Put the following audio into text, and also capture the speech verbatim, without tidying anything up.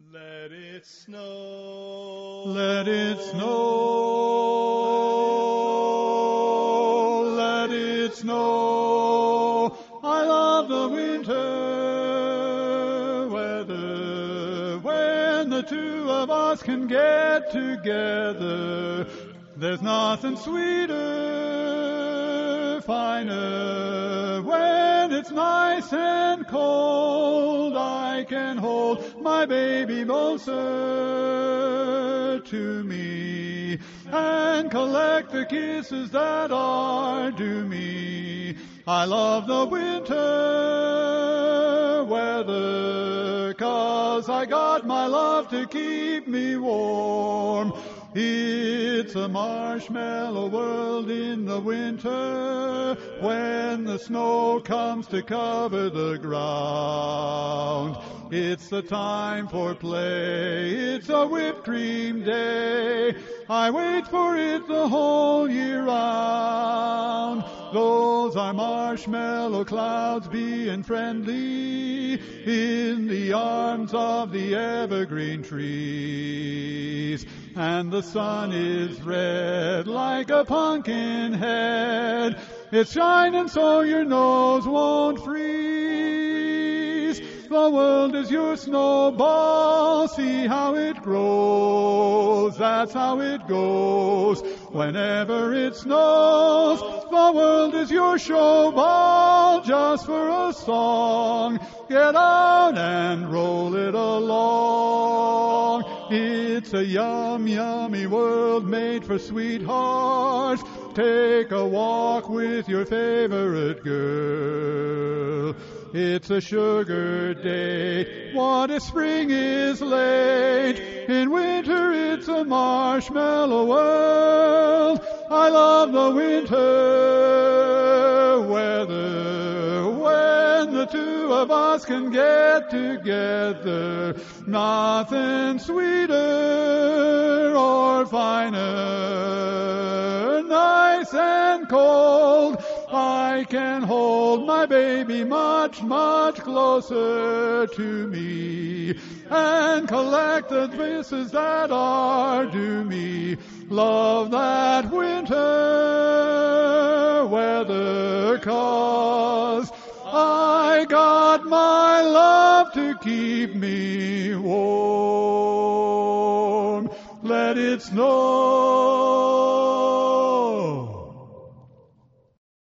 Let it snow. Let it snow. Let it snow. I love the winter weather when the two of us can get together. There's nothing sweeter, finer, when it's nice and cold. I can hold my baby closer to me and collect the kisses that are due me. I love the winter weather, 'cause I got my love to keep me warm. It's a marshmallow world in the winter when the snow comes to cover the ground. It's the time for play. It's a whipped cream day. I wait for it the whole year round. Those are marshmallow clouds being friendly in the arms of the evergreen trees. And the sun is red like a pumpkin head. It's shining so your nose won't freeze. The world is your snowball. See how it grows. That's how it goes. Whenever it snows, the world is your showball. Just for a song, get out and roll it along. It's a yum, yummy world made for sweethearts. Take a walk with your favorite girl. It's a sugar day. What if spring is late? In winter it's a marshmallow world. I love the winter weather when the two of us can get together. Nothing sweeter or finer, nice and cold. I can hold my baby much, much closer to me and collect the kisses that are due me. Love that winter weather, 'cause I got my love to keep me warm. Let it snow.